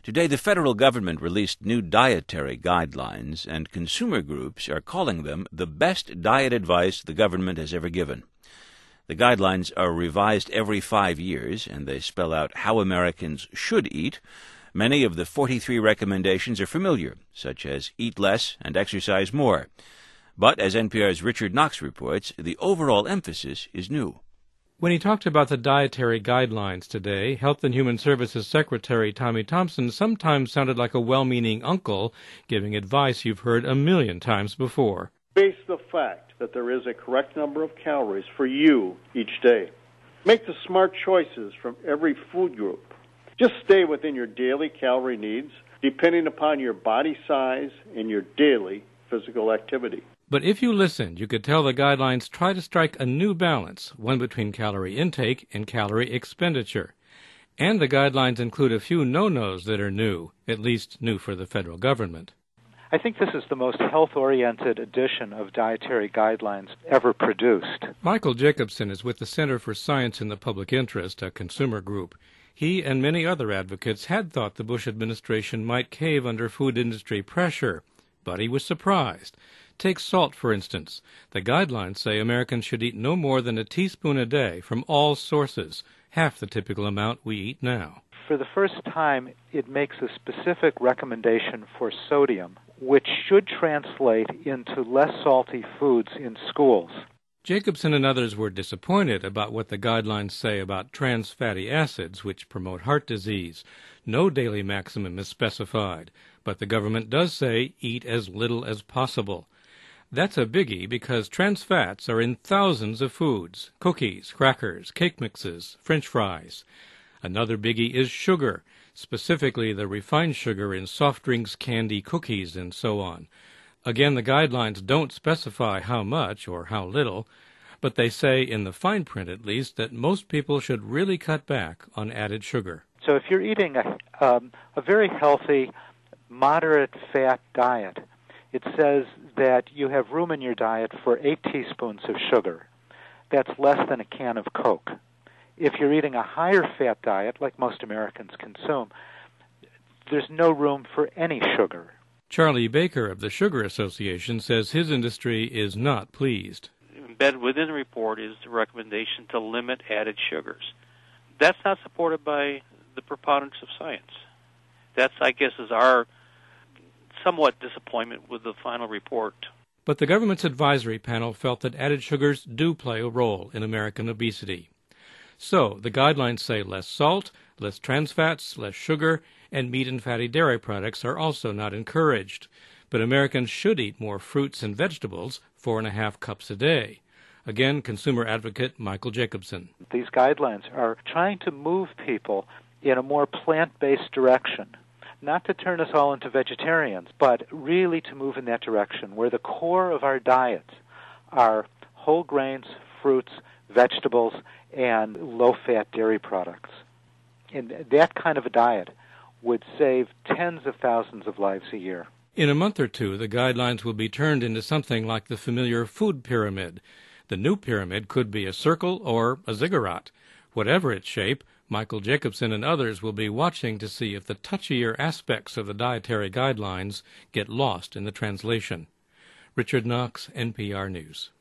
Today, the federal government released new dietary guidelines, and consumer groups are calling them the best diet advice the government has ever given. The guidelines are revised every 5 years, and they spell out how Americans should eat. Many of the 43 recommendations are familiar, such as eat less and exercise more. But, as NPR's Richard Knox reports, the overall emphasis is new. When he talked about the dietary guidelines today, Health and Human Services Secretary Tommy Thompson sometimes sounded like a well-meaning uncle giving advice you've heard a million times before. Face the fact that there is a correct number of calories for you each day. Make the smart choices from every food group. Just stay within your daily calorie needs, depending upon your body size and your daily physical activity. But if you listened, you could tell the guidelines try to strike a new balance, one between calorie intake and calorie expenditure. And the guidelines include a few no-nos that are new, at least new for the federal government. I think this is the most health-oriented edition of dietary guidelines ever produced. Michael Jacobson is with the Center for Science in the Public Interest, a consumer group. He and many other advocates had thought the Bush administration might cave under food industry pressure, but he was surprised. Take salt, for instance. The guidelines say Americans should eat no more than a teaspoon a day from all sources, half the typical amount we eat now. For the first time, it makes a specific recommendation for sodium, which should translate into less salty foods in schools. Jacobson and others were disappointed about what the guidelines say about trans fatty acids, which promote heart disease. No daily maximum is specified, but the government does say eat as little as possible. That's a biggie because trans fats are in thousands of foods: cookies, crackers, cake mixes, French fries. Another biggie is sugar, specifically the refined sugar in soft drinks, candy, cookies, and so on. Again, the guidelines don't specify how much or how little, but they say, in the fine print at least, that most people should really cut back on added sugar. So if you're eating a very healthy, moderate fat diet, it says that you have room in your diet for 8 teaspoons of sugar. That's less than a can of Coke. If you're eating a higher fat diet, like most Americans consume, there's no room for any sugar. Charlie Baker of the Sugar Association says his industry is not pleased. Embedded within the report is the recommendation to limit added sugars. That's not supported by the proponents of science. That's, I guess, is our somewhat disappointment with the final report. But the government's advisory panel felt that added sugars do play a role in American obesity. So the guidelines say less salt, less trans fats, less sugar, and meat and fatty dairy products are also not encouraged. But Americans should eat more fruits and vegetables, 4.5 cups a day. Again, consumer advocate Michael Jacobson. These guidelines are trying to move people in a more plant-based direction. Not to turn us all into vegetarians, but really to move in that direction, where the core of our diets are whole grains, fruits, vegetables, and low-fat dairy products. And that kind of a diet would save tens of thousands of lives a year. In a month or two, the guidelines will be turned into something like the familiar food pyramid. The new pyramid could be a circle or a ziggurat. Whatever its shape, Michael Jacobson and others will be watching to see if the touchier aspects of the dietary guidelines get lost in the translation. Richard Knox, NPR News.